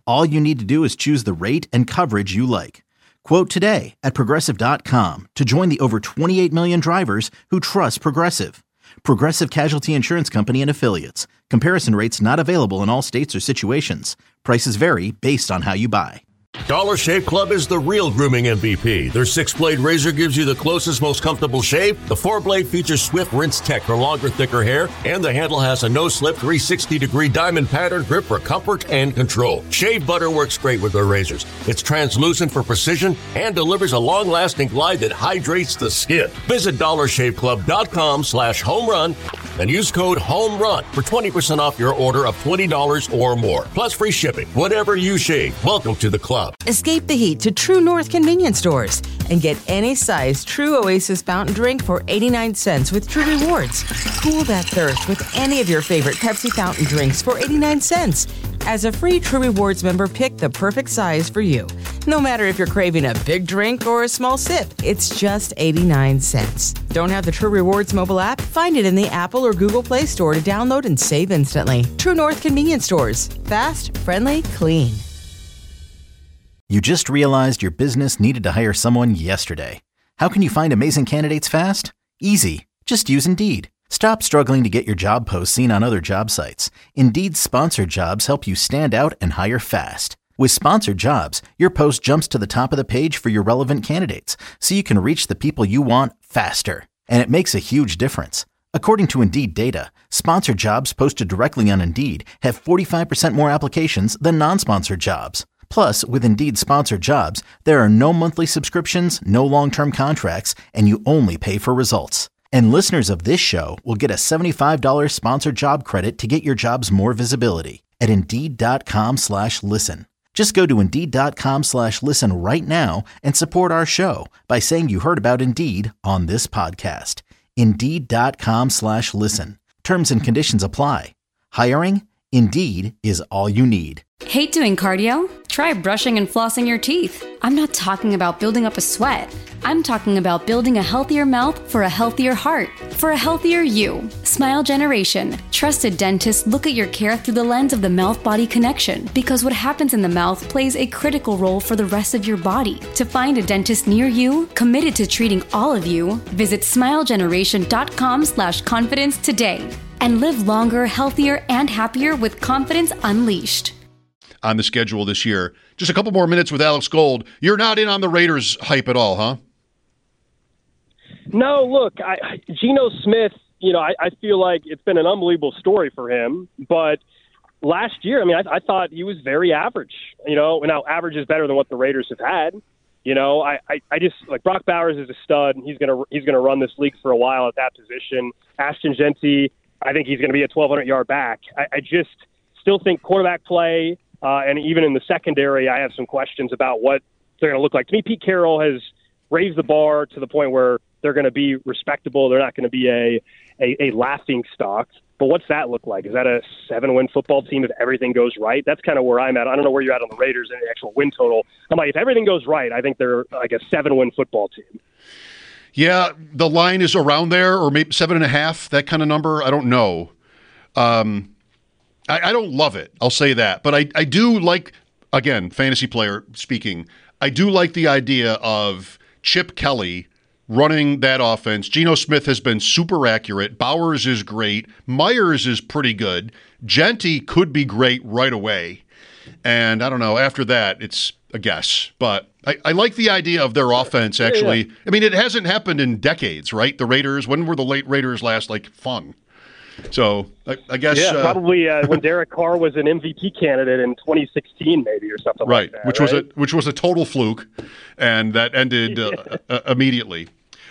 All you need to do is choose the rate and coverage you like. Quote today at Progressive.com to join the over 28 million drivers who trust Progressive. Progressive Casualty Insurance Company and Affiliates. Comparison rates not available in all states or situations. Prices vary based on how you buy. Dollar Shave Club is the real grooming MVP. Their 6-blade razor gives you the closest, most comfortable shave. The 4-blade features Swift Rinse Tech for longer, thicker hair, and the handle has a no-slip 360-degree diamond pattern grip for comfort and control. Shave butter works great with their razors. It's translucent for precision and delivers a long-lasting glide that hydrates the skin. Visit DollarShaveClub.com/home-run and use code HOME-RUN for 20% off your order of $20 or more. Plus free shipping. Whatever you shave, welcome to the club. Escape the heat to True North convenience stores and get any size True Oasis fountain drink for 89 cents with True Rewards. Cool that thirst with any of your favorite Pepsi fountain drinks for 89 cents. As a free True Rewards member, pick the perfect size for you. No matter if you're craving a big drink or a small sip, it's just 89 cents. Don't have the True Rewards mobile app? Find it in the Apple or Google Play Store to download and save instantly. True North convenience stores. Fast, friendly, clean. You just realized your business needed to hire someone yesterday. How can you find amazing candidates fast? Easy. Just use Indeed. Stop struggling to get your job posts seen on other job sites. Indeed's sponsored jobs help you stand out and hire fast. With sponsored jobs, your post jumps to the top of the page for your relevant candidates, so you can reach the people you want faster. And it makes a huge difference. According to Indeed data, sponsored jobs posted directly on Indeed have 45% more applications than non-sponsored jobs. Plus, with Indeed sponsored jobs, there are no monthly subscriptions, no long-term contracts, and you only pay for results. And listeners of this show will get a $75 sponsored job credit to get your jobs more visibility at Indeed.com/listen. Just go to Indeed.com/listen right now and support our show by saying you heard about Indeed on this podcast. Indeed.com/listen. Terms and conditions apply. Hiring? Indeed is all you need. Hate doing cardio? Try brushing and flossing your teeth. I'm not talking about building up a sweat. I'm talking about building a healthier mouth for a healthier heart, for a healthier you. Smile Generation. Trusted dentists look at your care through the lens of the mouth-body connection, because what happens in the mouth plays a critical role for the rest of your body. To find a dentist near you, committed to treating all of you, visit smilegeneration.com/confidence today. And live longer, healthier, and happier with confidence unleashed. On the schedule this year. Just a couple more minutes with Alex Gold. You're not in on the Raiders hype at all, huh? No, look, Geno Smith, I feel like it's been an unbelievable story for him. But last year, I thought he was very average. Now average is better than what the Raiders have had. I just like Brock Bowers is a stud. He's gonna run this league for a while at that position. Ashton Genty, I think he's going to be a 1,200-yard back. I just still think quarterback play, and even in the secondary, I have some questions about what they're going to look like. To me, Pete Carroll has raised the bar to the point where they're going to be respectable. They're not going to be a laughing stock. But what's that look like? Is that a 7-win football team if everything goes right? That's kind of where I'm at. I don't know where you're at on the Raiders and the actual win total. I'm like, if everything goes right, I think they're like a 7-win football team. Yeah, the line is around there, or maybe 7.5, that kind of number. I don't know. I don't love it. I'll say that. But I do like, again, fantasy player speaking, I do like the idea of Chip Kelly running that offense. Geno Smith has been super accurate. Bowers is great. Myers is pretty good. Genty could be great right away. And I don't know, after that, it's a guess. But I like the idea of their offense, actually. Yeah. I mean, it hasn't happened in decades, right? The Raiders, when were the late Raiders last, fun? So I guess... Yeah, probably when Derek Carr was an MVP candidate in 2016, maybe, or something like that. Which was a total fluke, and that ended immediately.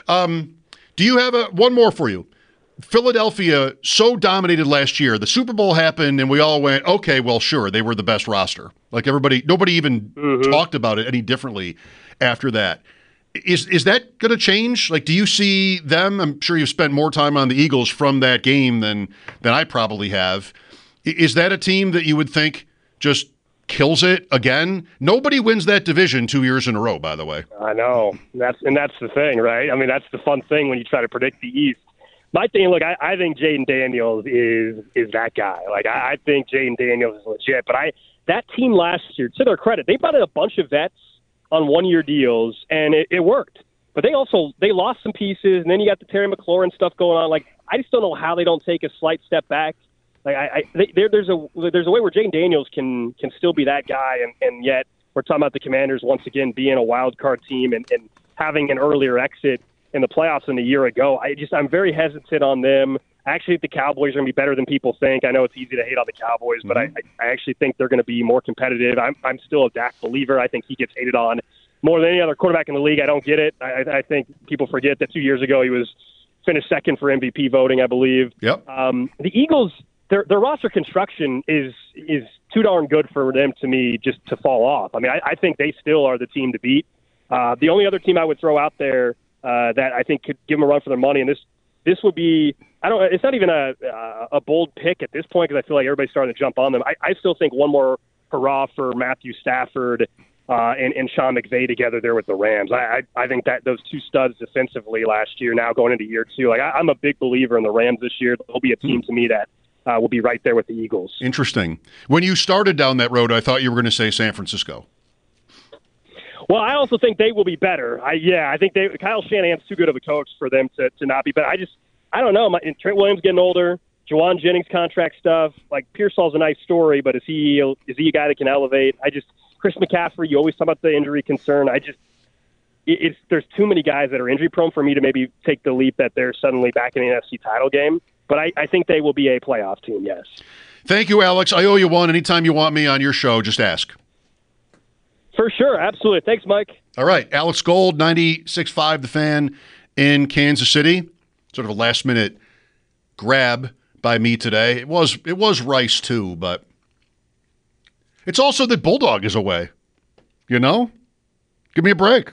Do you have one more for you? Philadelphia so dominated last year. The Super Bowl happened, and we all went, okay, well, sure, they were the best roster. Nobody even talked about it any differently after that. Is that going to change? Do you see them? I'm sure you've spent more time on the Eagles from that game than I probably have. Is that a team that you would think just kills it again? Nobody wins that division 2 years in a row, by the way. I know. That's the thing, right? I mean, that's the fun thing when you try to predict the East. My thing, look, I think Jaden Daniels is that guy. I think Jaden Daniels is legit, but that team last year, to their credit, they brought in a bunch of vets on one-year deals, and it worked. But they lost some pieces, and then you got the Terry McLaurin stuff going on. Like, I just don't know how they don't take a slight step back. Like, there's a way where Jayden Daniels can still be that guy, and yet we're talking about the Commanders once again being a wild card team and having an earlier exit in the playoffs than a year ago. I'm very hesitant on them. I actually think the Cowboys are going to be better than people think. I know it's easy to hate on the Cowboys, but I actually think they're going to be more competitive. I'm still a Dak believer. I think he gets hated on more than any other quarterback in the league. I don't get it. I think people forget that 2 years ago he was finished second for MVP voting, I believe. Yep. The Eagles, their roster construction is too darn good for them, to me, just to fall off. I mean, I think they still are the team to beat. The only other team I would throw out there that I think could give them a run for their money, and this would be, it's not even a bold pick at this point because I feel like everybody's starting to jump on them. I still think one more hurrah for Matthew Stafford and Sean McVay together there with the Rams. I think that those two studs defensively last year, now going into year two, like I'm a big believer in the Rams this year. They'll be a team to me that will be right there with the Eagles. Interesting. When you started down that road, I thought you were going to say San Francisco. Well, I also think they will be better. I think Kyle Shanahan's too good of a coach for them to not be better. I don't know. Trent Williams getting older, Juwan Jennings contract stuff. Like Pearsall's a nice story, but is he a guy that can elevate? Chris McCaffrey, you always talk about the injury concern. There's too many guys that are injury prone for me to maybe take the leap that they're suddenly back in the NFC title game. But I think they will be a playoff team, yes. Thank you, Alex. I owe you one. Anytime you want me on your show, just ask. For sure. Absolutely. Thanks, Mike. All right. Alex Gold, 96.5 The Fan in Kansas City. Sort of a last-minute grab by me today. It was Rice, too, but it's also that Bulldog is away. You know? Give me a break.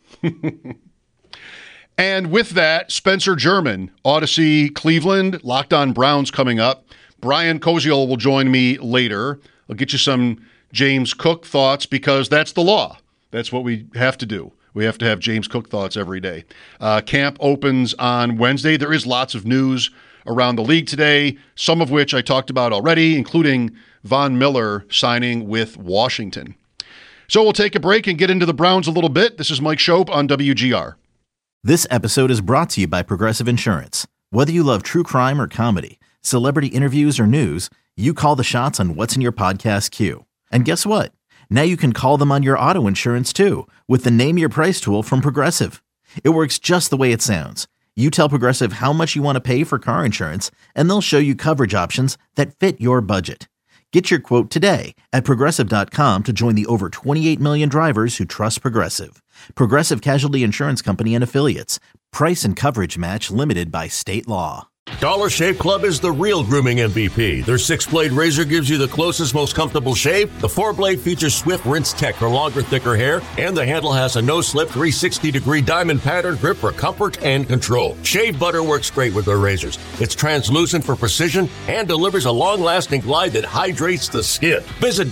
And with that, Spencer German, Odyssey Cleveland, Locked On Browns coming up. Brian Koziol will join me later. I'll get you some James Cook thoughts because that's the law. That's what we have to do. We have to have James Cook thoughts every day. Camp opens on Wednesday. There is lots of news around the league today, some of which I talked about already, including Von Miller signing with Washington. So we'll take a break and get into the Browns a little bit. This is Mike Shope on WGR. This episode is brought to you by Progressive Insurance. Whether you love true crime or comedy, celebrity interviews or news, you call the shots on what's in your podcast queue. And guess what? Now you can call them on your auto insurance too with the Name Your Price tool from Progressive. It works just the way it sounds. You tell Progressive how much you want to pay for car insurance, and they'll show you coverage options that fit your budget. Get your quote today at Progressive.com to join the over 28 million drivers who trust Progressive. Progressive Casualty Insurance Company and Affiliates. Price and coverage match limited by state law. Dollar Shave Club is the real grooming MVP. Their 6-blade razor gives you the closest, most comfortable shave. The 4-blade features Swift Rinse Tech for longer, thicker hair, and the handle has a no-slip 360-degree diamond pattern grip for comfort and control. Shave butter works great with their razors. It's translucent for precision and delivers a long-lasting glide that hydrates the skin. Visit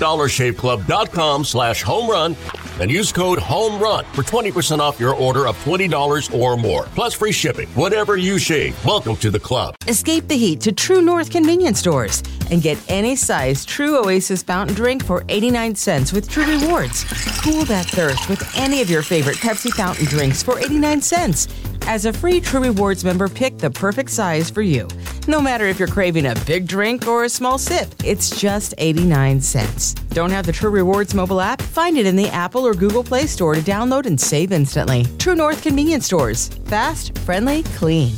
DollarShaveClub.com/homerun and use code HOMERUN for 20% off your order of $20 or more. Plus free shipping. Whatever you shave, welcome to the club. Escape the heat to True North convenience stores and get any size True Oasis fountain drink for 89 cents with True Rewards. Cool that thirst with any of your favorite Pepsi fountain drinks for 89 cents. As a free True Rewards member, pick the perfect size for you. No matter if you're craving a big drink or a small sip, it's just 89 cents. Don't have the True Rewards mobile app? Find it in the Apple or Google Play Store to download and save instantly. True North convenience stores. Fast, friendly, clean.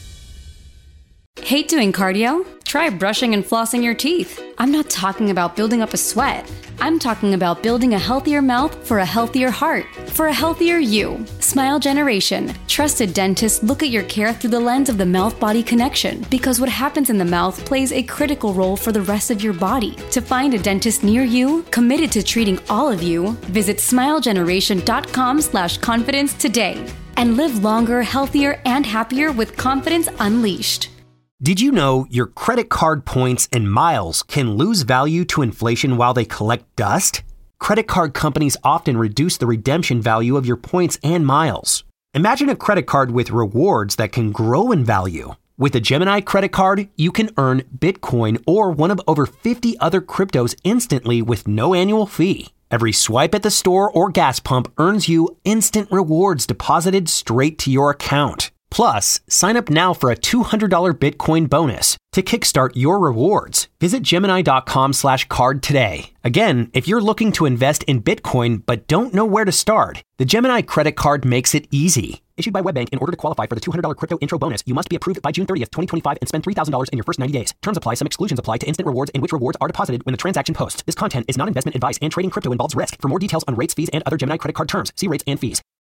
Hate doing cardio? Try brushing and flossing your teeth. I'm not talking about building up a sweat. I'm talking about building a healthier mouth for a healthier heart, for a healthier you. Smile Generation. Trusted dentists look at your care through the lens of the mouth-body connection because what happens in the mouth plays a critical role for the rest of your body. To find a dentist near you, committed to treating all of you, visit smilegeneration.com/confidence today and live longer, healthier, and happier with confidence unleashed. Did you know your credit card points and miles can lose value to inflation while they collect dust? Credit card companies often reduce the redemption value of your points and miles. Imagine a credit card with rewards that can grow in value. With a Gemini credit card, you can earn Bitcoin or one of over 50 other cryptos instantly with no annual fee. Every swipe at the store or gas pump earns you instant rewards deposited straight to your account. Plus, sign up now for a $200 Bitcoin bonus to kickstart your rewards. Visit Gemini.com/card today. Again, if you're looking to invest in Bitcoin but don't know where to start, the Gemini credit card makes it easy. Issued by WebBank, in order to qualify for the $200 crypto intro bonus, you must be approved by June 30th, 2025 and spend $3,000 in your first 90 days. Terms apply. Some exclusions apply to instant rewards in which rewards are deposited when the transaction posts. This content is not investment advice and trading crypto involves risk. For more details on rates, fees, and other Gemini credit card terms, see rates and fees.